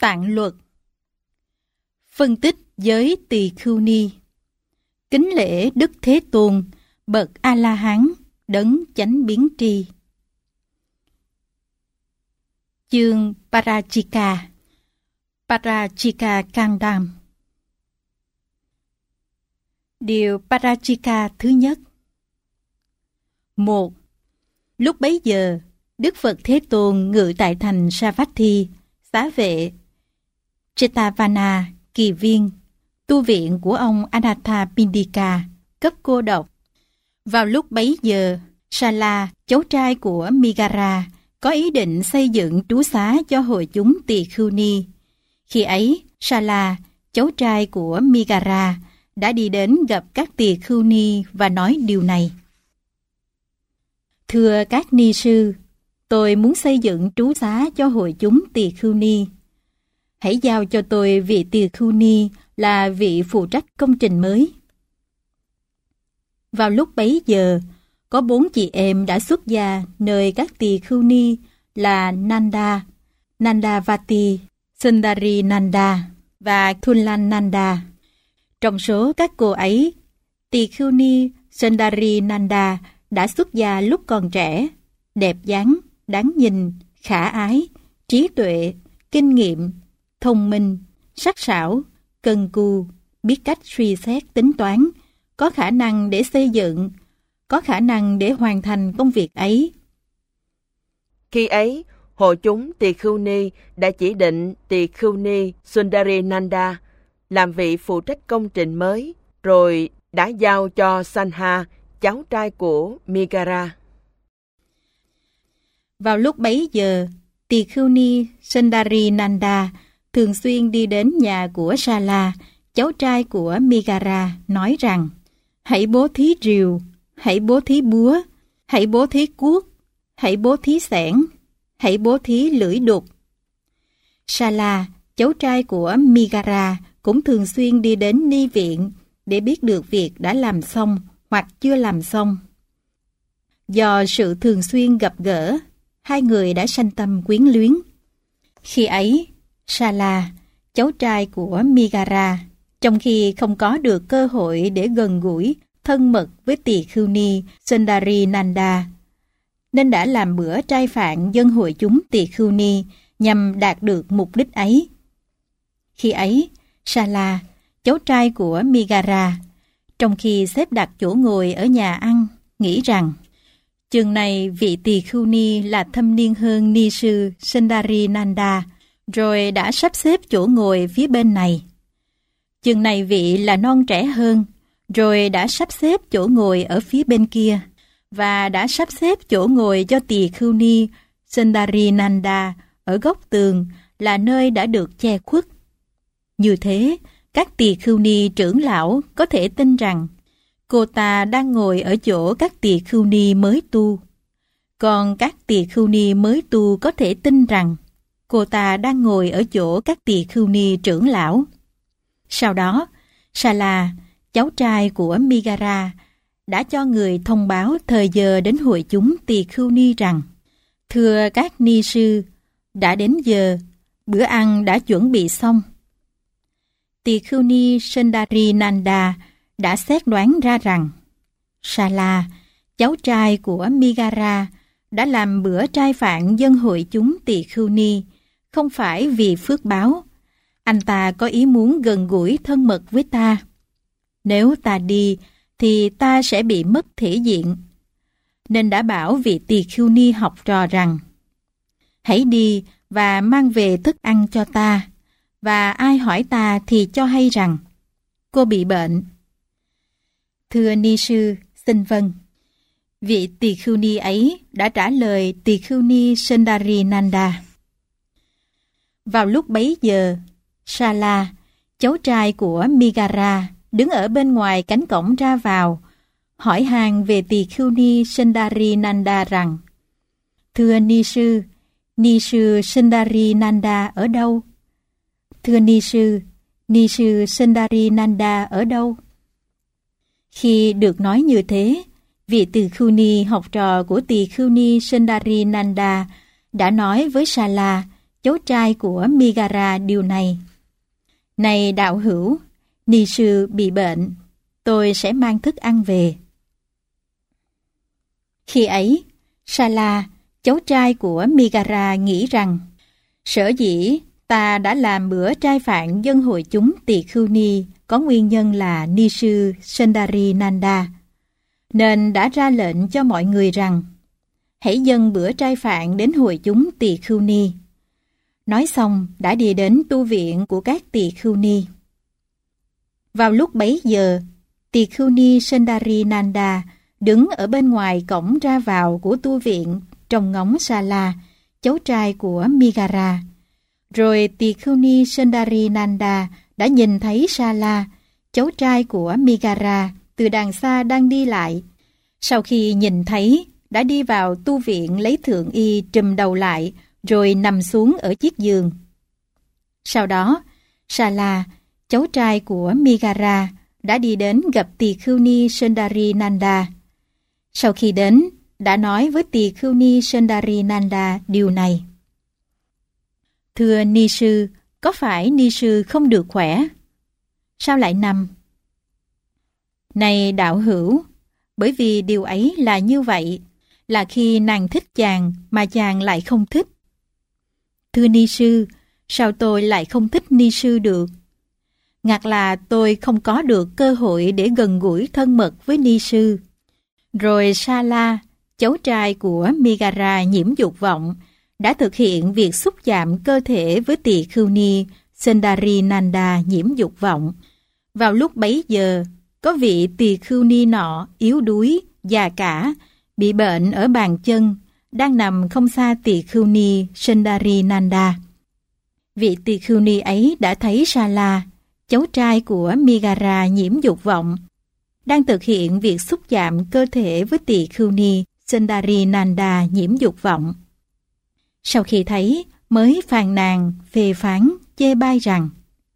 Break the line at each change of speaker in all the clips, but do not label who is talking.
Tạng luật. Phân tích giới Tỳ Khưu Ni. Kính lễ Đức Thế Tôn, bậc A-la-hán, đấng chánh biến tri. Chương Parachika. Parachika Kangdam. Điều Parachika thứ nhất. 1. Lúc bấy giờ, Đức Phật Thế Tôn ngự tại thành Savatthi, xá vệ Jetavana, Kỳ Viên, tu viện của ông Anathapindika, cấp cô độc. Vào lúc bấy giờ, Sala, cháu trai của Migara, có ý định xây dựng trú xá cho hội chúng Tỳ Khưu Ni. Khi ấy, Sala, cháu trai của Migara, đã đi đến gặp các Tỳ Khưu Ni và nói điều này. Thưa các ni sư, tôi muốn xây dựng trú xá cho hội chúng Tỳ Khưu Ni. Hãy giao cho tôi vị Tỳ Khưu Ni là vị phụ trách công trình mới. Vào lúc bấy giờ, có 4 chị em đã xuất gia nơi các Tỳ Khưu Ni là Nanda, Nandavati, Sundari Nanda và Thulan Nanda. Trong số các cô ấy, Tỳ Khưu Ni Sundari Nanda đã xuất gia lúc còn trẻ, đẹp dáng, đáng nhìn, khả ái, trí tuệ, kinh nghiệm, thông minh, sắc sảo, cần cù, biết cách suy xét tính toán, có khả năng để xây dựng, có khả năng để hoàn thành công việc ấy.
Khi ấy, hội chúng Tỳ Khưu Ni đã chỉ định Tỳ Khưu Ni Sundari Nanda làm vị phụ trách công trình mới, rồi đã giao cho Sanha, cháu trai của Migara.
Vào lúc bấy giờ, Tỳ Khưu Ni Sundari Nanda thường xuyên đi đến nhà của Sala, cháu trai của Migara, nói rằng: hãy bố thí rìu, hãy bố thí búa, hãy bố thí cuốc, hãy bố thí xẻng, hãy bố thí lưỡi đục. Sala, cháu trai của Migara, cũng thường xuyên đi đến ni viện để biết được việc đã làm xong hoặc chưa làm xong. Do sự thường xuyên gặp gỡ, hai người đã sanh tâm quyến luyến. Khi ấy, Sala, cháu trai của Migara, trong khi không có được cơ hội để gần gũi, thân mật với Tỳ Khưu Ni Sundari Nanda, nên đã làm bữa trai phạn dân hội chúng Tỳ Khưu Ni nhằm đạt được mục đích ấy. Khi ấy, Sala, cháu trai của Migara, trong khi xếp đặt chỗ ngồi ở nhà ăn, nghĩ rằng chừng này vị Tỳ Khưu Ni là thâm niên hơn ni sư Sundari Nanda, rồi đã sắp xếp chỗ ngồi phía bên này. Chừng này vị là non trẻ hơn, rồi đã sắp xếp chỗ ngồi ở phía bên kia, và đã sắp xếp chỗ ngồi cho Tỳ Khưu Ni Sundari Nanda ở góc tường, là nơi đã được che khuất. Như thế, các Tỳ Khưu Ni trưởng lão có thể tin rằng cô ta đang ngồi ở chỗ các Tỳ Khưu Ni mới tu. Còn các Tỳ Khưu Ni mới tu có thể tin rằng cô ta đang ngồi ở chỗ các Tỳ Khưu Ni trưởng lão. Sau đó, Sala, cháu trai của Migara, đã cho người thông báo thời giờ đến hội chúng Tỳ Khưu Ni rằng: thưa các ni sư, đã đến giờ, bữa ăn đã chuẩn bị xong. Tỳ Khưu Ni Sundari Nanda đã xét đoán ra rằng Sala, cháu trai của Migara, đã làm bữa trai phạn dân hội chúng Tỳ Khưu Ni không phải vì phước báo. Anh ta có ý muốn gần gũi thân mật với ta. Nếu ta đi thì ta sẽ bị mất thể diện. Nên đã bảo vị Tỳ Khưu Ni học trò rằng: hãy đi và mang về thức ăn cho ta, và ai hỏi ta thì cho hay rằng cô bị bệnh. Thưa ni sư, xin vâng. Vị Tỳ Khưu Ni ấy đã trả lời Tỳ Khưu Ni Sundari Nanda. Vào lúc bấy giờ, Sala, cháu trai của Migara, đứng ở bên ngoài cánh cổng ra vào, hỏi han về Tỳ Khưu Ni Sundari Nanda rằng: thưa ni sư Sundari Nanda ở đâu? Thưa ni sư Sundari Nanda ở đâu? Khi được nói như thế, vị Tỳ Khưu Ni học trò của Tỳ Khưu Ni Sundari Nanda đã nói với Sala, cháu trai của Migara điều này: Này đạo hữu, ni sư bị bệnh, tôi sẽ mang thức ăn về. Khi ấy, Sala, cháu trai của Migara nghĩ rằng, sở dĩ ta đã làm bữa trai phạn dân hội chúng Tỳ Khưu Ni có nguyên nhân là ni sư Sundari Nanda, nên đã ra lệnh cho mọi người rằng, hãy dâng bữa trai phạn đến hội chúng Tỳ Khưu Ni. Nói xong đã đi đến tu viện của các Tỳ Khưu Ni. Vào lúc bấy giờ, Tỳ Khưu Ni Sundari Nanda đứng ở bên ngoài cổng ra vào của tu viện trông ngóng Sala, cháu trai của Migara. Rồi Tỳ Khưu Ni Sundari Nanda đã nhìn thấy Sala, cháu trai của Migara, từ đằng xa đang đi lại. Sau khi nhìn thấy, đã đi vào tu viện lấy thượng y trùm đầu lại, rồi nằm xuống ở chiếc giường. Sau đó, Sala, cháu trai của Migara, đã đi đến gặp Tỳ Khưu Ni Sundari Nanda. Sau khi đến, đã nói với Tỳ Khưu Ni Sundari Nanda điều này: Thưa ni sư, có phải ni sư không được khỏe? Sao lại nằm? Này đạo hữu, bởi vì điều ấy là như vậy, là khi nàng thích chàng mà chàng lại không thích. Thưa ni sư, sao tôi lại không thích ni sư được? Ngặt là tôi không có được cơ hội để gần gũi thân mật với ni sư. Rồi Sala, cháu trai của Migara nhiễm dục vọng, đã thực hiện việc xúc chạm cơ thể với Tỳ Khưu Ni Sundari Nanda nhiễm dục vọng. Vào lúc bấy giờ, có vị Tỳ Khưu Ni nọ yếu đuối, già cả, bị bệnh ở bàn chân, đang nằm không xa Tỳ Khưu Ni Sundari Nanda. Vị Tỳ Khưu Ni ấy đã thấy Sala, cháu trai của Migara nhiễm dục vọng, đang thực hiện việc xúc chạm cơ thể với Tỳ Khưu Ni Sundari Nanda nhiễm dục vọng. Sau khi thấy, mới phàn nàn, phê phán, chê bai rằng: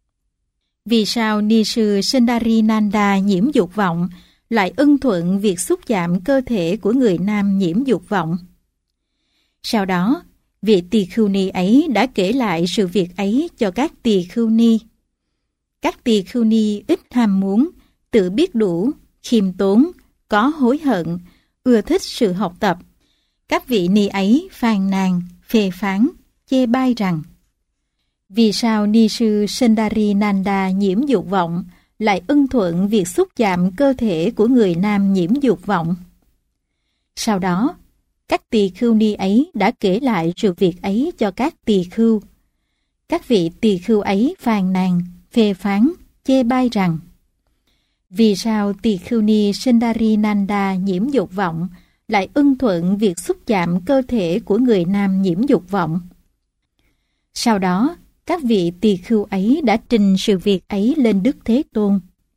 Vì sao ni sư Sundari Nanda nhiễm dục vọng lại ưng thuận việc xúc chạm cơ thể của người nam nhiễm dục vọng? Sau đó, vị Tỳ Khưu Ni ấy đã kể lại sự việc ấy cho các Tỳ Khưu Ni. Các Tỳ Khưu Ni ít ham muốn, tự biết đủ, khiêm tốn, có hối hận, ưa thích sự học tập. Các vị ni ấy phàn nàn, phê phán, chê bai rằng: Vì sao ni sư Sundari Nanda nhiễm dục vọng lại ưng thuận việc xúc chạm cơ thể của người nam nhiễm dục vọng? Sau đó, các Tỳ Khưu Ni ấy đã kể lại sự việc ấy cho các Tỳ Khưu. Các vị Tỳ Khưu ấy phàn nàn, phê phán, chê bai rằng: Vì sao Tỳ Khưu Ni Sundari Nanda nhiễm dục vọng lại ưng thuận việc xúc chạm cơ thể của người nam nhiễm dục vọng? Sau đó, các vị Tỳ Khưu ấy đã trình sự việc ấy lên Đức Thế Tôn.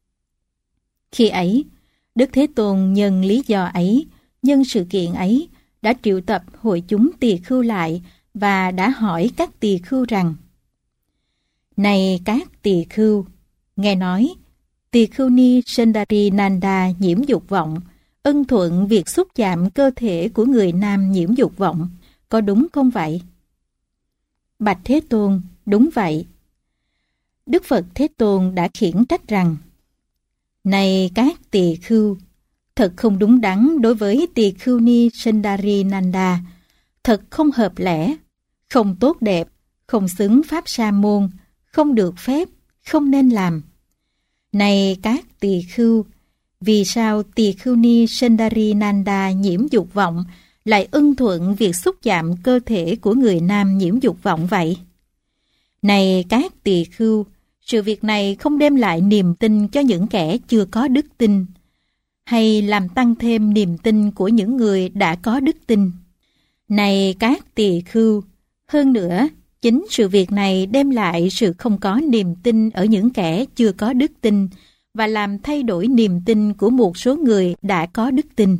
Khi ấy, Đức Thế Tôn nhân lý do ấy, nhân sự kiện ấy, đã triệu tập hội chúng Tỳ Khưu lại và đã hỏi các Tỳ Khưu rằng: Này các Tỳ Khưu, nghe nói Tỳ Khưu Ni Sundari Nanda nhiễm dục vọng ưng thuận việc xúc chạm cơ thể của người nam nhiễm dục vọng, có đúng không vậy? Bạch Thế Tôn, đúng vậy. Đức Phật Thế Tôn đã khiển trách rằng: Này các Tỳ Khưu, thật không đúng đắn đối với Tỳ Khưu Ni Sundari Nanda, thật không hợp lẽ, không tốt đẹp, không xứng pháp sa môn, không được phép, không nên làm. Này các Tỳ Khưu, vì sao Tỳ Khưu Ni Sundari Nanda nhiễm dục vọng lại ưng thuận việc xúc chạm cơ thể của người nam nhiễm dục vọng vậy? Này các Tỳ Khưu, sự việc này không đem lại niềm tin cho những kẻ chưa có đức tin, hay làm tăng thêm niềm tin của những người đã có đức tin. Này các Tỳ Khưu, hơn nữa, chính sự việc này đem lại sự không có niềm tin ở những kẻ chưa có đức tin và làm thay đổi niềm tin của một số người đã có đức tin.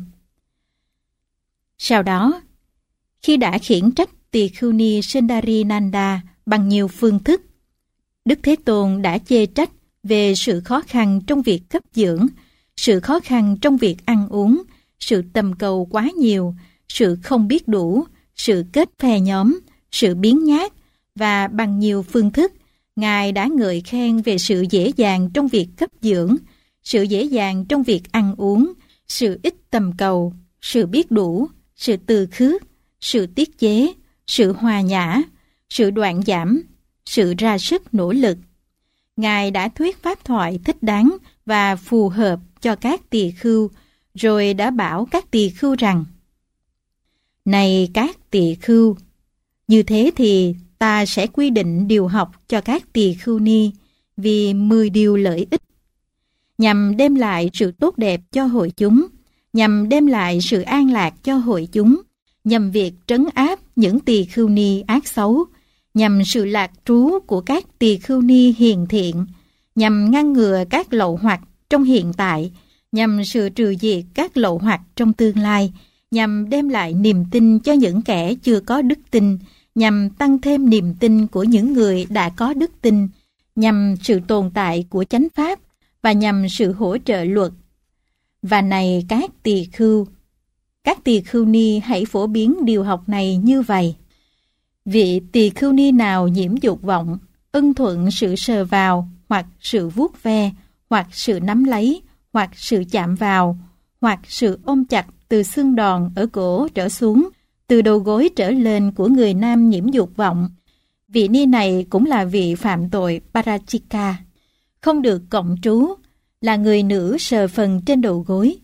Sau đó, khi đã khiển trách Tỳ Khưu Ni Sundari Nanda bằng nhiều phương thức, Đức Thế Tôn đã chê trách về sự khó khăn trong việc cấp dưỡng, sự khó khăn trong việc ăn uống, sự tầm cầu quá nhiều, sự không biết đủ, sự kết phe nhóm, sự biếng nhác và bằng nhiều phương thức, Ngài đã ngợi khen về sự dễ dàng trong việc cấp dưỡng, sự dễ dàng trong việc ăn uống, sự ít tầm cầu, sự biết đủ, sự từ khước, sự tiết chế, sự hòa nhã, sự đoạn giảm, sự ra sức nỗ lực. Ngài đã thuyết pháp thoại thích đáng và phù hợp cho các tỳ khưu, rồi đã bảo các tỳ khưu rằng: Này các tỳ khưu, như thế thì ta sẽ quy định điều học cho các tỳ khưu ni vì 10 điều lợi ích, nhằm đem lại sự tốt đẹp cho hội chúng, nhằm đem lại sự an lạc cho hội chúng, nhằm việc trấn áp những tỳ khưu ni ác xấu, nhằm sự lạc trú của các tỳ khưu ni hiền thiện, nhằm ngăn ngừa các lậu hoặc trong hiện tại, nhằm sự trừ diệt các lậu hoặc trong tương lai, nhằm đem lại niềm tin cho những kẻ chưa có đức tin, nhằm tăng thêm niềm tin của những người đã có đức tin, nhằm sự tồn tại của chánh pháp và nhằm sự hỗ trợ luật. Và này các tỳ khưu ni hãy phổ biến điều học này như vậy. Vị tỳ khưu ni nào nhiễm dục vọng, ưng thuận sự sờ vào, hoặc sự vuốt ve, hoặc sự nắm lấy, hoặc sự chạm vào, hoặc sự ôm chặt từ xương đòn ở cổ trở xuống, từ đầu gối trở lên của người nam nhiễm dục vọng, vị ni này cũng là vị phạm tội parachika, không được cộng trú, là người nữ sờ phần trên đầu gối.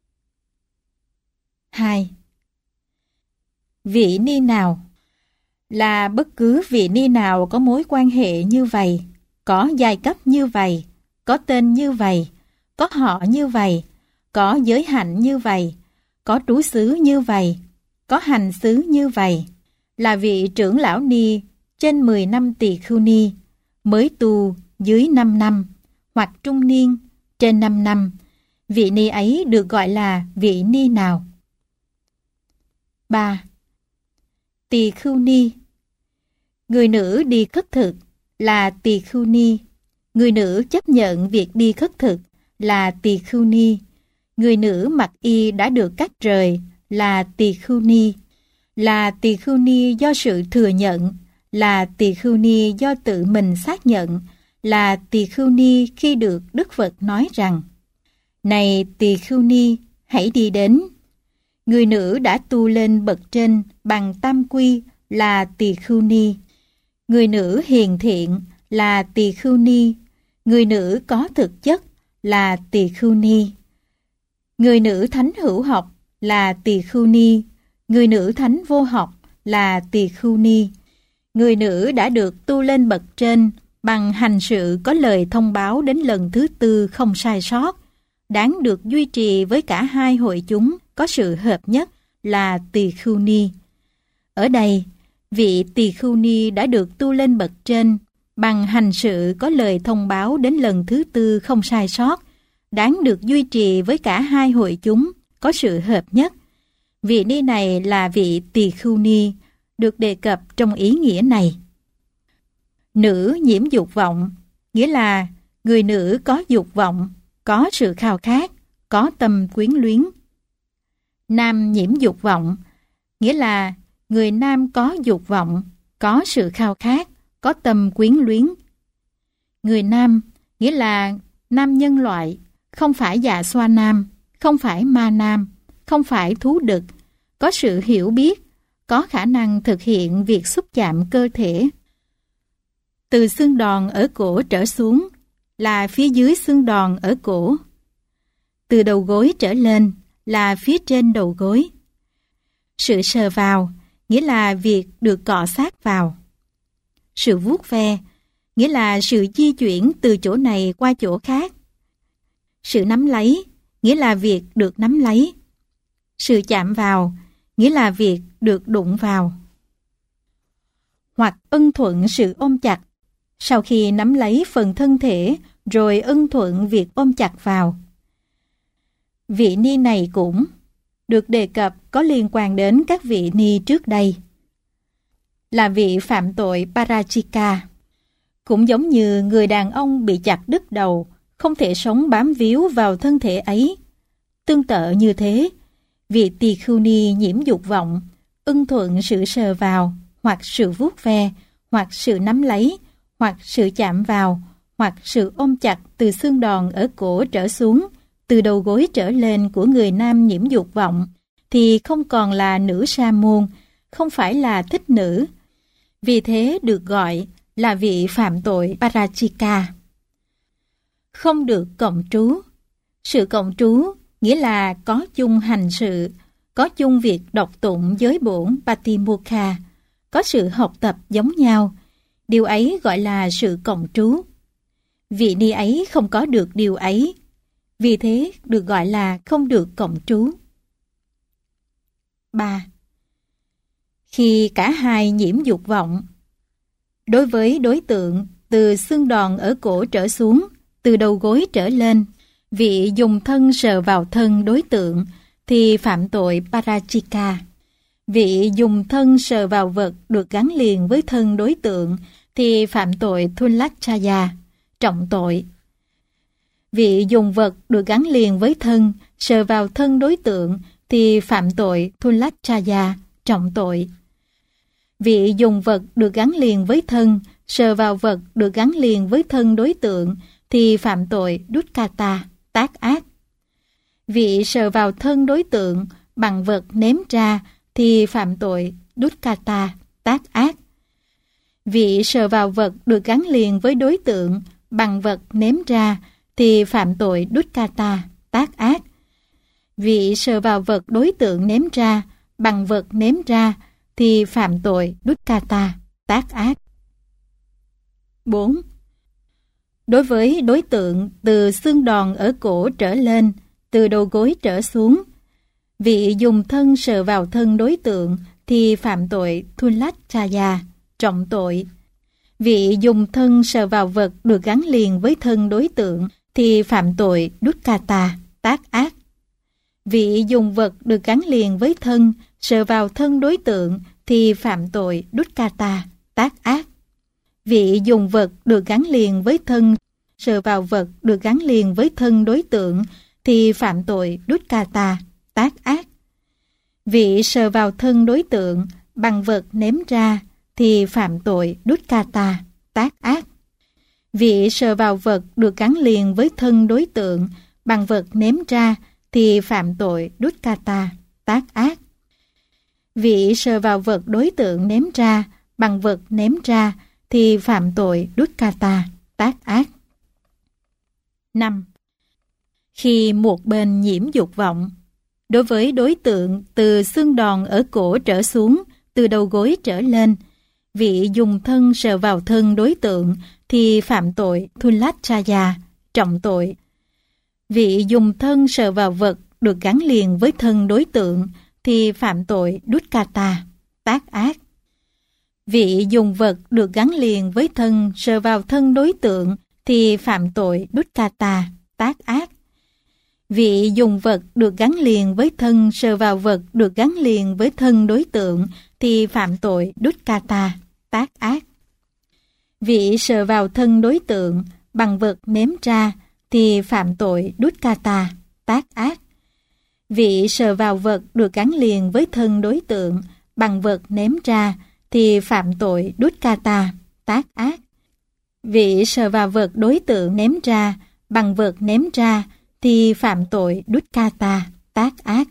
2. Vị ni nào là bất cứ vị ni nào có mối quan hệ như vậy, có giai cấp như vậy, có tên như vậy, có họ như vậy, có giới hạnh như vậy, có trú xứ như vậy, có hành xứ như vậy, là vị trưởng lão ni trên 10 năm tỳ khưu ni, mới tu dưới 5 năm, hoặc trung niên trên 5 năm, vị ni ấy được gọi là vị ni nào? 3. Tỳ khưu ni. Người nữ đi khất thực là tỳ khưu ni. Người nữ chấp nhận việc đi khất thực là tỳ khưu ni. Người nữ mặc y đã được cắt rời là tỳ khưu ni. Là tỳ khưu ni do sự thừa nhận, là tỳ khưu ni do tự mình xác nhận, là tỳ khưu ni khi được Đức Phật nói rằng: Này tỳ khưu ni, hãy đi đến. Người nữ đã tu lên bậc trên bằng tam quy là tỳ khưu ni. Người nữ hiền thiện là tỳ khưu ni. Người nữ có thực chất là tỳ khưu ni. Người nữ thánh hữu học là tỳ khưu ni. Người nữ thánh vô học là tỳ khưu ni. Người nữ đã được tu lên bậc trên bằng hành sự có lời thông báo đến lần thứ 4 không sai sót, đáng được duy trì với cả hai hội chúng có sự hợp nhất là tỳ khưu ni. Ở đây, vị tỳ khưu ni đã được tu lên bậc trên bằng hành sự có lời thông báo đến lần thứ 4 không sai sót, đáng được duy trì với cả hai hội chúng có sự hợp nhất. Vị ni này là vị tỳ khưu ni được đề cập trong ý nghĩa này. Nữ nhiễm dục vọng, nghĩa là người nữ có dục vọng, có sự khao khát, có tâm quyến luyến. Nam nhiễm dục vọng, nghĩa là người nam có dục vọng, có sự khao khát, có tâm quyến luyến. Người nam, nghĩa là nam nhân loại, không phải dạ xoa nam, không phải ma nam, không phải thú đực, có sự hiểu biết, có khả năng thực hiện việc xúc chạm cơ thể. Từ xương đòn ở cổ trở xuống là phía dưới xương đòn ở cổ. Từ đầu gối trở lên là phía trên đầu gối. Sự sờ vào, nghĩa là việc được cọ sát vào. Sự vuốt ve, nghĩa là sự di chuyển từ chỗ này qua chỗ khác. Sự nắm lấy, nghĩa là việc được nắm lấy. Sự chạm vào, nghĩa là việc được đụng vào. Hoặc ưng thuận sự ôm chặt, sau khi nắm lấy phần thân thể rồi ưng thuận việc ôm chặt vào. Vị ni này cũng được đề cập có liên quan đến các vị ni trước đây, là vị phạm tội parachika. Cũng giống như người đàn ông bị chặt đứt đầu, không thể sống bám víu vào thân thể ấy. Tương tự như thế, vị tỳ khưu ni nhiễm dục vọng, ưng thuận sự sờ vào, hoặc sự vuốt ve, hoặc sự nắm lấy, hoặc sự chạm vào, hoặc sự ôm chặt từ xương đòn ở cổ trở xuống, từ đầu gối trở lên của người nam nhiễm dục vọng, thì không còn là nữ sa môn, không phải là thích nữ. Vì thế được gọi là vị phạm tội Parachika. Không được cộng trú. Sự cộng trú nghĩa là có chung hành sự, có chung việc đọc tụng giới bổn Patimokkha, có sự học tập giống nhau. Điều ấy gọi là sự cộng trú. Vị ni ấy không có được điều ấy, vì thế được gọi là không được cộng trú. 3. Khi cả hai nhiễm dục vọng. Đối với đối tượng từ xương đòn ở cổ trở xuống, từ đầu gối trở lên, vị dùng thân sờ vào thân đối tượng thì phạm tội Parachika. Vị dùng thân sờ vào vật được gắn liền với thân đối tượng thì phạm tội Thulachaya, trọng tội. Vị dùng vật được gắn liền với thân sờ vào thân đối tượng thì phạm tội Thulachaya, trọng tội. Vị dùng vật được gắn liền với thân sờ vào vật được gắn liền với thân đối tượng thì phạm tội Dukkata, tác ác. Vị sờ vào thân đối tượng bằng vật ném ra thì phạm tội Dukkata, tác ác. Vị sờ vào vật được gắn liền với đối tượng bằng vật ném ra thì phạm tội Dukkata, tác ác. Vị sờ vào vật đối tượng ném ra bằng vật ném ra thì phạm tội Dukkata, tác ác. 4. Đối với đối tượng từ xương đòn ở cổ trở lên, từ đầu gối trở xuống, vị dùng thân sờ vào thân đối tượng thì phạm tội Thulachaya, trọng tội. Vị dùng thân sờ vào vật được gắn liền với thân đối tượng thì phạm tội Dukkata, tác ác. Vị dùng vật được gắn liền với thân sờ vào thân đối tượng thì phạm tội Dukkata, tác ác. Vị dùng vật được gắn liền với thân sờ vào vật được gắn liền với thân đối tượng thì phạm tội Dukkata, tác ác. Vị sờ vào thân đối tượng bằng vật ném ra thì phạm tội Dukkata, tác ác. Vị sờ vào vật được gắn liền với thân đối tượng bằng vật ném ra thì phạm tội Dukkata, tác ác. Vị sờ vào vật đối tượng ném ra bằng vật ném ra thì phạm tội Dukkata, tác ác. 5. Khi một bên nhiễm dục vọng. Đối với đối tượng từ xương đòn ở cổ trở xuống, từ đầu gối trở lên, vị dùng thân sờ vào thân đối tượng thì phạm tội Thulachaya, trọng tội. Vị dùng thân sờ vào vật được gắn liền với thân đối tượng thì phạm tội Dukkata, tác ác. Vị dùng vật được gắn liền với thân sờ vào thân đối tượng thì phạm tội Dukkata, tác ác. Vị dùng vật được gắn liền với thân sờ vào vật được gắn liền với thân đối tượng thì phạm tội Dukkata, tác ác. Vị sờ vào thân đối tượng bằng vật ném ra thì phạm tội Dukkata, tác ác. Vị sờ vào vật được gắn liền với thân đối tượng bằng vật ném ra thì phạm tội Dukkata, tác ác. Vị sờ vào vật đối tượng ném ra bằng vật ném ra thì phạm tội Dukkata, tác ác.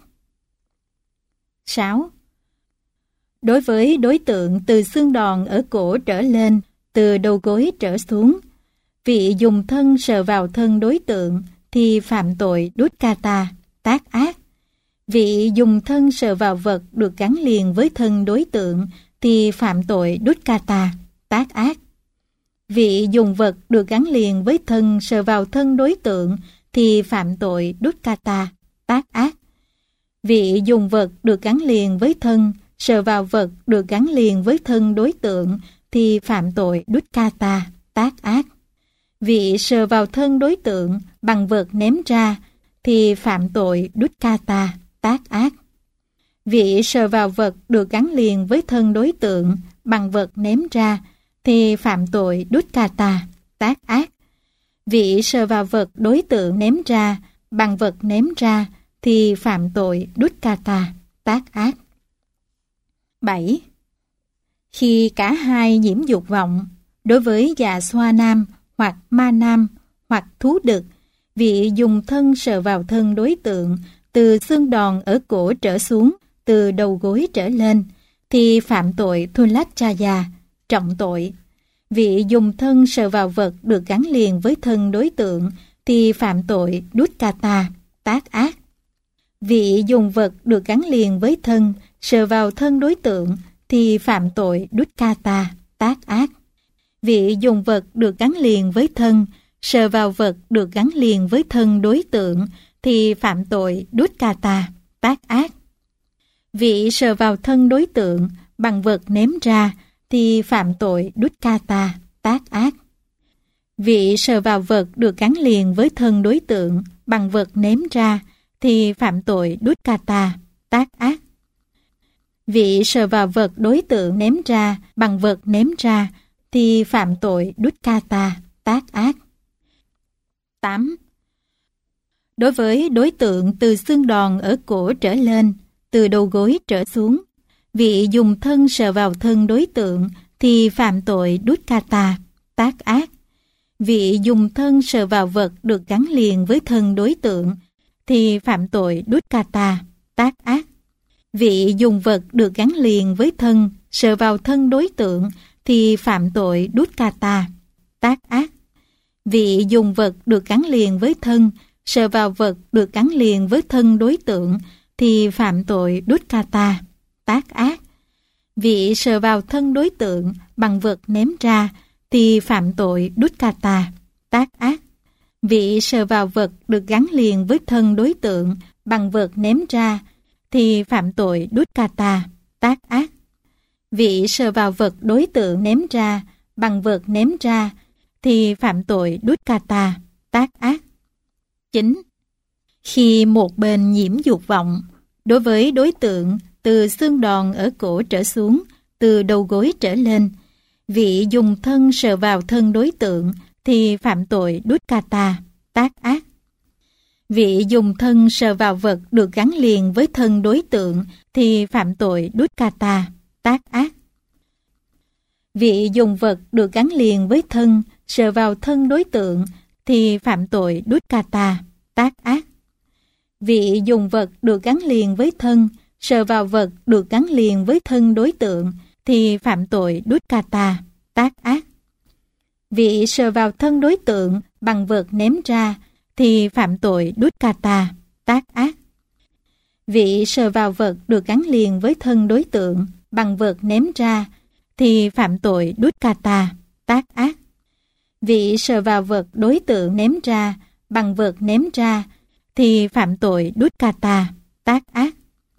6. Đối với đối tượng từ xương đòn ở cổ trở lên, từ đầu gối trở xuống, vị dùng thân sờ vào thân đối tượng thì phạm tội Dukkata, tác ác. Vị dùng thân sờ vào vật được gắn liền với thân đối tượng thì phạm tội Dukkata, tác ác. Vị dùng vật được gắn liền với thân sờ vào thân đối tượng thì phạm tội Dukkata, tác ác. Vị dùng vật được gắn liền với thân sờ vào vật được gắn liền với thân đối tượng thì phạm tội Dukkata, tác ác. Vị sờ vào thân đối tượng bằng vật ném ra thì phạm tội Dukkata, tác ác. Vị sờ vào vật được gắn liền với thân đối tượng bằng vật ném ra thì phạm tội Dukkata, tác ác. Vị sờ vào vật đối tượng ném ra bằng vật ném ra thì phạm tội Dukkata, tác ác. 7. Khi cả hai nhiễm dục vọng, đối với già xoa nam hoặc ma nam hoặc thú đực, vị dùng thân sờ vào thân đối tượng từ xương đòn ở cổ trở xuống, từ đầu gối trở lên, thì phạm tội Thulachaya, trọng tội. Vị dùng thân sờ vào vật được gắn liền với thân đối tượng thì phạm tội Dukkata, tác ác. Vị dùng vật được gắn liền với thân sờ vào thân đối tượng thì phạm tội Dukkata, tác ác. Vị dùng vật được gắn liền với thân sờ vào vật được gắn liền với thân đối tượng thì phạm tội Dukkata, tác ác. Vị sờ vào thân đối tượng bằng vật ném ra thì phạm tội Dukkata, tác ác. Vị sờ vào vật được gắn liền với thân đối tượng bằng vật ném ra thì phạm tội Dukkata, tác ác. Vị sờ vào vật đối tượng ném ra bằng vật ném ra thì phạm tội Dukkata, tác ác. 8. Đối với đối tượng từ xương đòn ở cổ trở lên, từ đầu gối trở xuống, vị dùng thân sờ vào thân đối tượng thì phạm tội Dukkata, tác ác. Vị dùng thân sờ vào vật được gắn liền với thân đối tượng thì phạm tội Dukkata, tác ác. Vị dùng vật được gắn liền với thân sờ vào thân đối tượng thì phạm tội Dukkata, tác ác. Vị dùng vật được gắn liền với thân sờ vào vật được gắn liền với thân đối tượng thì phạm tội Dukkata, tác ác. Vị sờ vào thân đối tượng bằng vật ném ra thì phạm tội Dukkata, tác ác. Vị sờ vào vật được gắn liền với thân đối tượng bằng vật ném ra thì phạm tội Dukkata, tác ác. Vị sờ vào vật đối tượng ném ra bằng vật ném ra thì phạm tội Dukkata, tác ác. 9. Khi một bên nhiễm dục vọng, đối với đối tượng từ xương đòn ở cổ trở xuống, từ đầu gối trở lên, vị dùng thân sờ vào thân đối tượng thì phạm tội Dukkata, tác ác. Vị dùng thân sờ vào vật được gắn liền với thân đối tượng thì phạm tội Dukkata, tác ác. Vị dùng vật được gắn liền với thân sờ vào thân đối tượng thì phạm tội Dukkata, tác ác. Vị dùng vật được gắn liền với thân sờ vào vật được gắn liền với thân đối tượng thì phạm tội Dukkata, tác ác. Vị sờ vào thân đối tượng bằng vật ném ra thì phạm tội Dukkata, tác ác. Vị sờ vào vật được gắn liền với thân đối tượng bằng vật ném ra thì phạm tội Dukkata, tác ác. Vị sờ vào vật đối tượng ném ra bằng vật ném ra thì phạm tội Dukkata, tác ác.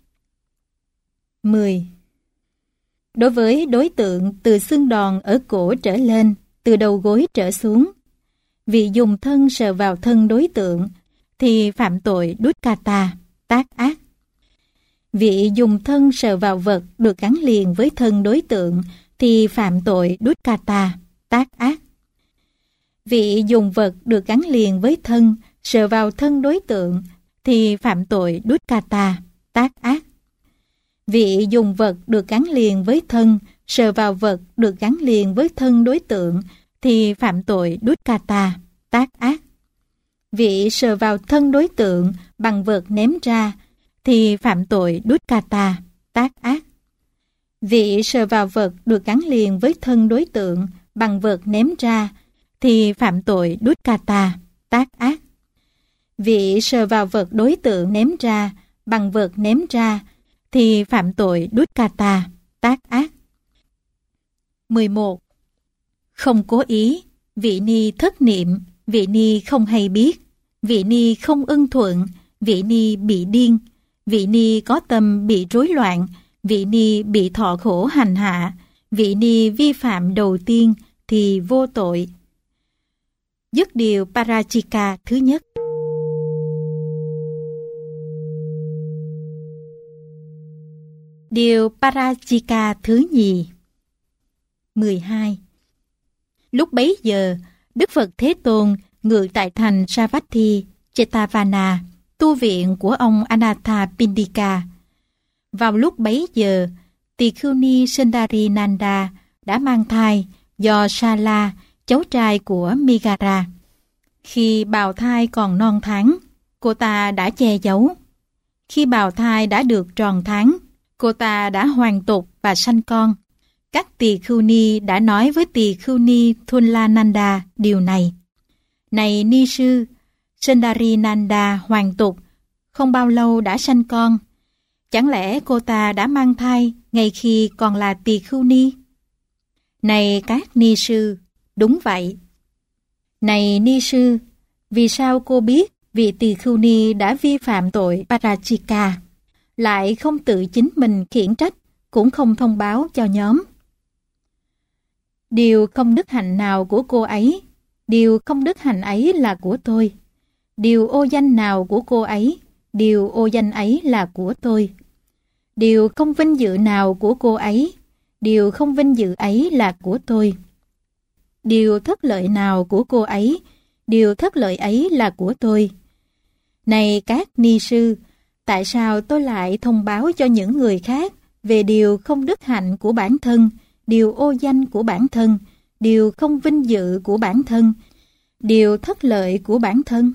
10. Đối với đối tượng từ xương đòn ở cổ trở lên, từ đầu gối trở xuống, vị dùng thân sờ vào thân đối tượng thì phạm tội Dukkata, tác ác. Vị dùng thân sờ vào vật được gắn liền với thân đối tượng thì phạm tội Dukkata, tác ác. Vị dùng vật được gắn liền với thân sờ vào thân đối tượng thì phạm tội Dukkata, tác ác. Vị dùng vật được gắn liền với thân sờ vào vật được gắn liền với thân đối tượng thì phạm tội Dukkata, tác ác. Vị sờ vào thân đối tượng bằng vật ném ra thì phạm tội Dukkata, tác ác. Vị sờ vào vật được gắn liền với thân đối tượng bằng vật ném ra thì phạm tội Dukkata, tác ác. Vị sờ vào vật đối tượng ném ra bằng vật ném ra thì phạm tội Dukkata, tác ác. 11. Không cố ý, vị ni thất niệm, vị ni không hay biết, vị ni không ưng thuận, vị ni bị điên, vị ni có tâm bị rối loạn, vị ni bị thọ khổ hành hạ, vị ni vi phạm đầu tiên thì vô tội. Dứt điều Parajika thứ nhất. Điều Parajika thứ nhì. 12. Lúc bấy giờ, Đức Phật Thế Tôn ngự tại thành Savatthi, Jetavana, tu viện của ông Anathapindika. Vào lúc bấy giờ, Tỳ Khưu Ni Sundarinanda đã mang thai do Sala, cháu trai của Migara. Khi bào thai còn non tháng, cô ta đã che giấu. Khi bào thai đã được tròn tháng, cô ta đã hoàn tục và sanh con. Các tỳ khưu ni đã nói với tỳ khưu ni Thulananda điều này. Này ni sư, Sundarinanda hoàn tục, không bao lâu đã sanh con. Chẳng lẽ cô ta đã mang thai ngay khi còn là tỳ khưu ni? Này các ni sư, đúng vậy. Này ni sư, vì sao cô biết vị tỳ khưu ni đã vi phạm tội Parajika, lại không tự chính mình khiển trách, cũng không thông báo cho nhóm? Điều không đức hạnh nào của cô ấy, điều không đức hạnh ấy là của tôi. Điều ô danh nào của cô ấy, điều ô danh ấy là của tôi. Điều không vinh dự nào của cô ấy, điều không vinh dự ấy là của tôi. Điều thất lợi nào của cô ấy, điều thất lợi ấy là của tôi. Này các ni sư, tại sao tôi lại thông báo cho những người khác về điều không đức hạnh của bản thân, điều ô danh của bản thân, điều không vinh dự của bản thân, điều thất lợi của bản thân?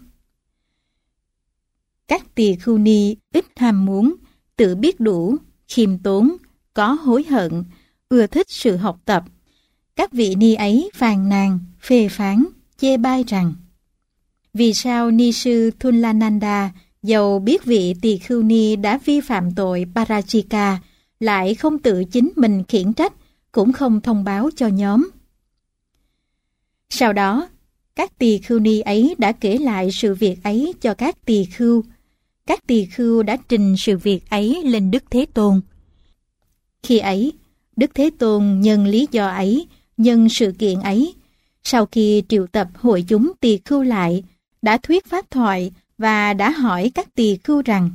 Các tỳ khưu ni ít ham muốn, tự biết đủ, khiêm tốn, có hối hận, ưa thích sự học tập. Các vị ni ấy phàn nàn, phê phán, chê bai rằng: vì sao ni sư Thulananda dầu biết vị tỳ khưu ni đã vi phạm tội Parajika, lại không tự chính mình khiển trách, cũng không thông báo cho nhóm? Sau đó, các tỳ khưu ni ấy đã kể lại sự việc ấy cho các tỳ khưu. Các tỳ khưu đã trình sự việc ấy lên Đức Thế Tôn. Khi ấy, Đức Thế Tôn nhân lý do ấy, nhân sự kiện ấy, sau khi triệu tập hội chúng tỳ khưu lại, đã thuyết pháp thoại và đã hỏi các tỳ khưu rằng: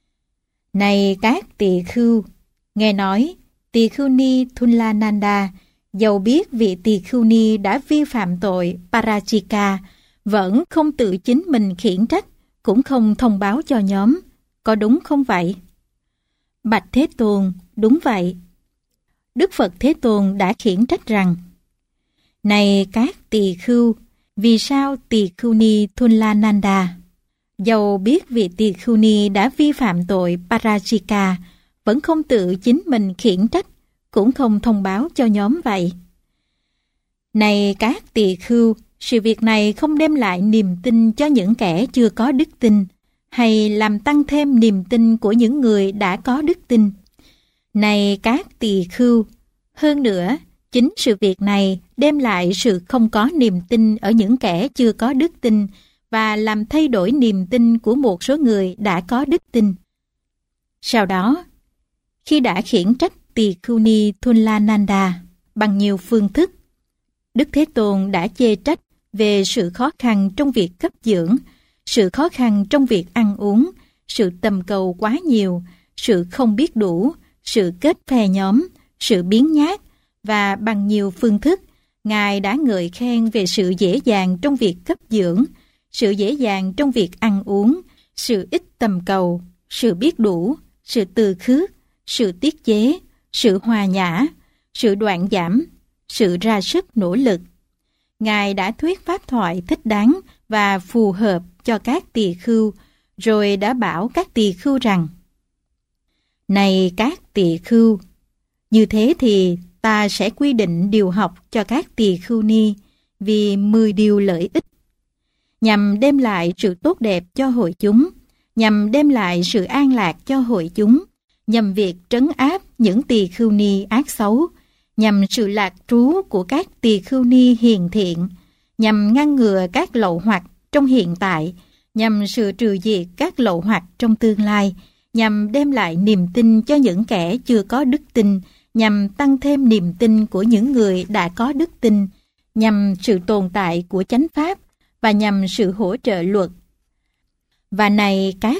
này các tỳ khưu, nghe nói tỳ khưu ni Thulananda dầu biết vị tỳ khưu ni đã vi phạm tội Parajika, vẫn không tự chính mình khiển trách, cũng không thông báo cho nhóm, có đúng không vậy? Bạch Thế Tôn, đúng vậy. Đức Phật Thế Tôn đã khiển trách rằng: này các tỳ khưu, vì sao tỳ khưu ni Thulananda dầu biết vị tỳ khưu ni đã vi phạm tội Parajika, vẫn không tự chính mình khiển trách, cũng không thông báo cho nhóm vậy? Này các tỳ khưu, sự việc này không đem lại niềm tin cho những kẻ chưa có đức tin, hay làm tăng thêm niềm tin của những người đã có đức tin. Này các tỳ khưu, hơn nữa, chính sự việc này đem lại sự không có niềm tin ở những kẻ chưa có đức tin và làm thay đổi niềm tin của một số người đã có đức tin. Sau đó, khi đã khiển trách tỳ khưu ni Thulananda bằng nhiều phương thức, Đức Thế Tôn đã chê trách về sự khó khăn trong việc cấp dưỡng, sự khó khăn trong việc ăn uống, sự tầm cầu quá nhiều, sự không biết đủ, sự kết phe nhóm, sự biếng nhác, và bằng nhiều phương thức, Ngài đã ngợi khen về sự dễ dàng trong việc cấp dưỡng, sự dễ dàng trong việc ăn uống, sự ít tầm cầu, sự biết đủ, sự từ khước, sự tiết chế, sự hòa nhã, sự đoạn giảm, sự ra sức nỗ lực. Ngài đã thuyết pháp thoại thích đáng và phù hợp cho các tỳ khưu, rồi đã bảo các tỳ khưu rằng: này các tỳ khưu, như thế thì ta sẽ quy định điều học cho các tỳ khưu ni vì 10 điều lợi ích, nhằm đem lại sự tốt đẹp cho hội chúng, nhằm đem lại sự an lạc cho hội chúng, nhằm việc trấn áp những tỳ khưu ni ác xấu, nhằm sự lạc trú của các tỳ khưu ni hiền thiện, nhằm ngăn ngừa các lậu hoặc trong hiện tại, nhằm sự trừ diệt các lậu hoặc trong tương lai, nhằm đem lại niềm tin cho những kẻ chưa có đức tin, nhằm tăng thêm niềm tin của những người đã có đức tin, nhằm sự tồn tại của chánh pháp và nhằm sự hỗ trợ luật. Và này các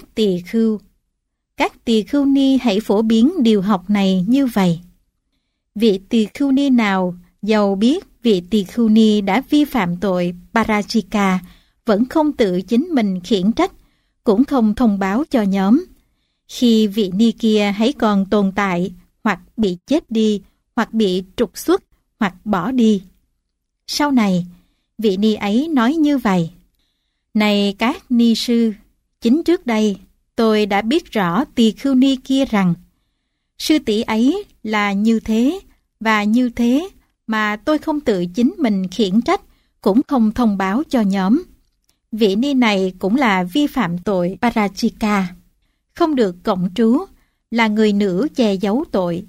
tỳ khưu ni hãy phổ biến điều học này như vậy. Vị tỳ khưu ni nào dầu biết vị tỳ khưu ni đã vi phạm tội Parajika, vẫn không tự chính mình khiển trách, cũng không thông báo cho nhóm. Khi vị ni kia hãy còn tồn tại hoặc bị chết đi, hoặc bị trục xuất, hoặc bỏ đi. Sau này, vị ni ấy nói như vậy: Này các ni sư, chính trước đây tôi đã biết rõ tỳ khưu ni kia rằng sư tỷ ấy là như thế và như thế, mà tôi không tự chính mình khiển trách, cũng không thông báo cho nhóm. Vị ni này cũng là vi phạm tội Parachika, không được cộng trú, là người nữ che giấu tội.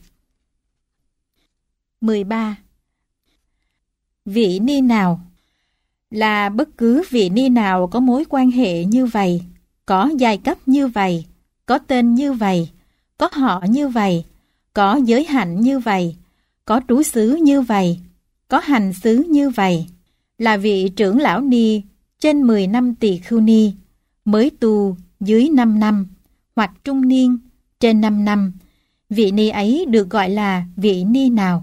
13. Vị ni nào là bất cứ vị ni nào có mối quan hệ như vậy, có giai cấp như vậy, có tên như vậy, có họ như vậy, có giới hạnh như vậy, có trú xứ như vậy, có hành xứ như vậy, là vị trưởng lão ni trên 10 năm tỳ khưu ni, mới tu dưới 5 năm, hoặc trung niên trên 5 năm, vị ni ấy được gọi là vị ni nào?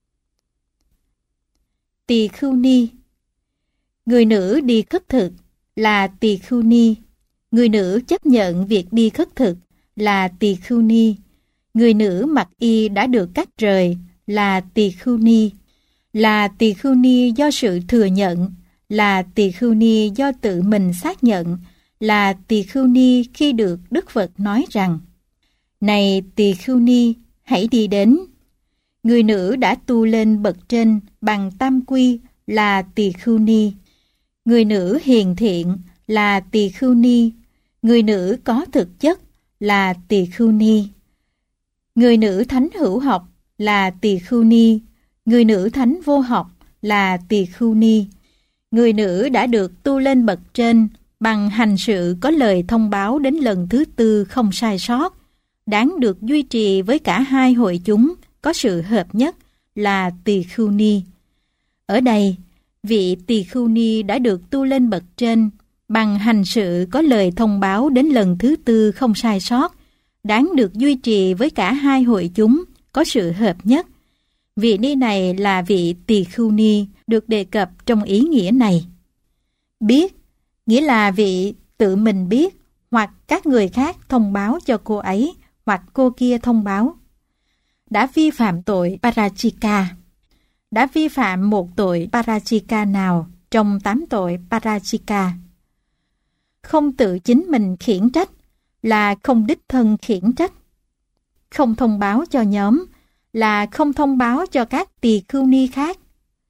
Tỳ khưu ni. Người nữ đi khất thực là tỳ khưu ni. Người nữ chấp nhận việc đi khất thực là tỳ khưu ni. Người nữ mặc y đã được cắt rời là tỳ khưu ni. Là tỳ khưu ni do sự thừa nhận, là tỳ khưu ni do tự mình xác nhận, là tỳ khưu ni khi được Đức Phật nói rằng: Này tỳ khưu ni, hãy đi đến. Người nữ đã tu lên bậc trên bằng tam quy là tỳ khưu ni. Người nữ hiền thiện là tỳ khưu ni. Người nữ có thực chất là tỳ khưu ni. Người nữ thánh hữu học là tỳ khưu ni. Người nữ thánh vô học là tỳ khưu ni. Người nữ đã được tu lên bậc trên bằng hành sự có lời thông báo đến lần thứ 4 không sai sót, đáng được duy trì với cả hai hội chúng có sự hợp nhất là tỳ khưu ni. Ở đây, vị tỳ khưu ni đã được tu lên bậc trên bằng hành sự có lời thông báo đến lần thứ 4 không sai sót, đáng được duy trì với cả hai hội chúng có sự hợp nhất. Vị ni này là vị tỳ khưu ni được đề cập trong ý nghĩa này. Biết nghĩa là vị tự mình biết, hoặc các người khác thông báo cho cô ấy, hoặc cô kia thông báo. Đã vi phạm tội Parachika. Đã vi phạm một tội Parachika nào trong 8 tội Parachika? Không tự chính mình khiển trách là không đích thân khiển trách. Không thông báo cho nhóm là không thông báo cho các tỳ khưu ni khác.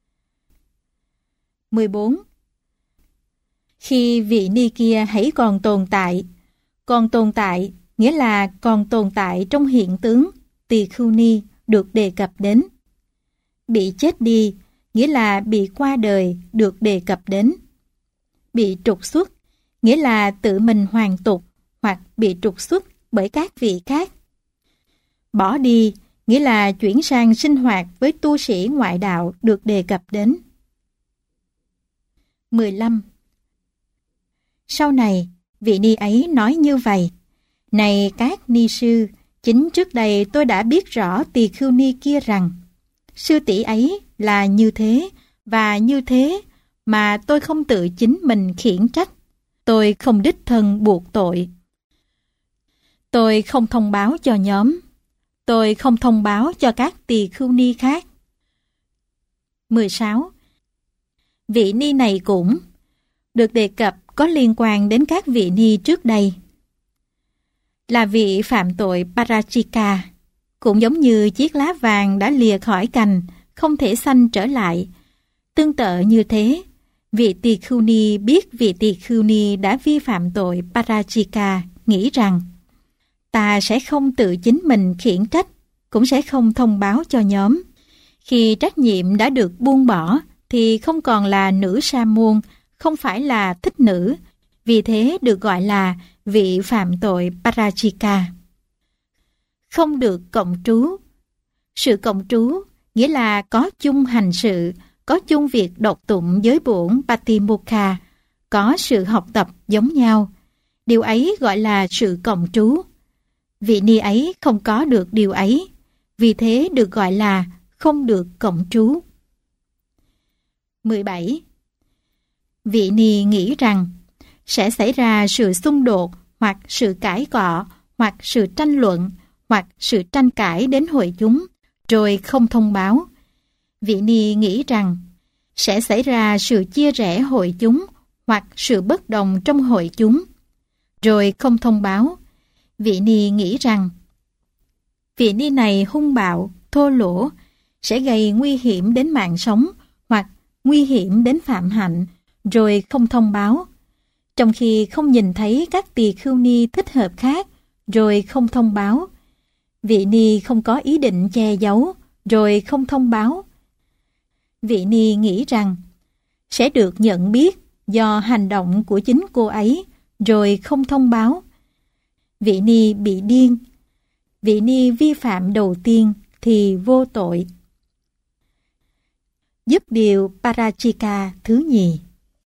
14. Khi vị ni kia hãy còn tồn tại nghĩa là còn tồn tại trong hiện tướng tỳ khưu ni được đề cập đến. Bị chết đi nghĩa là bị qua đời được đề cập đến. Bị trục xuất nghĩa là tự mình hoàn tục hoặc bị trục xuất bởi các vị khác. Bỏ đi nghĩa là chuyển sang sinh hoạt với tu sĩ ngoại đạo được đề cập đến. 15. Sau này, vị ni ấy nói như vậy: Này các ni sư, chính trước đây tôi đã biết rõ tỳ khưu ni kia rằng sư tỷ ấy là như thế và như thế, mà tôi không tự chính mình khiển trách. Tôi không đích thân buộc tội. Tôi không thông báo cho nhóm. Tôi không thông báo cho các tỳ khưu ni khác. 16. Vị ni này cũng được đề cập có liên quan đến các vị ni trước đây. Là vị phạm tội Parachika, cũng giống như chiếc lá vàng đã lìa khỏi cành, không thể xanh trở lại. Tương tự như thế, vị tỳ khưu ni biết vị tỳ khưu ni đã vi phạm tội Parachika, nghĩ rằng ta sẽ không tự chính mình khiển trách, cũng sẽ không thông báo cho nhóm. Khi trách nhiệm đã được buông bỏ, thì không còn là nữ sa môn, không phải là thích nữ, vì thế được gọi là vị phạm tội Parachika. Không được cộng trú. Sự cộng trú nghĩa là có chung hành sự, có chung việc đọc tụng giới bổn Patimokkha, có sự học tập giống nhau. Điều ấy gọi là sự cộng trú. Vị ni ấy không có được điều ấy, vì thế được gọi là không được cộng trú. 17. Vị ni nghĩ rằng sẽ xảy ra sự xung đột hoặc sự cãi cọ hoặc sự tranh luận hoặc sự tranh cãi đến hội chúng, rồi không thông báo. Vị ni nghĩ rằng sẽ xảy ra sự chia rẽ hội chúng hoặc sự bất đồng trong hội chúng, rồi không thông báo. Vị ni nghĩ rằng vị ni này hung bạo, thô lỗ, sẽ gây nguy hiểm đến mạng sống hoặc nguy hiểm đến phạm hạnh, rồi không thông báo. Trong khi không nhìn thấy các tỳ khưu ni thích hợp khác, rồi không thông báo. Vị ni không có ý định che giấu, rồi không thông báo. Vị ni nghĩ rằng sẽ được nhận biết do hành động của chính cô ấy, rồi không thông báo. Vị ni bị điên. Vị ni vi phạm đầu tiên thì vô tội. Giúp điều Parachika thứ nhì.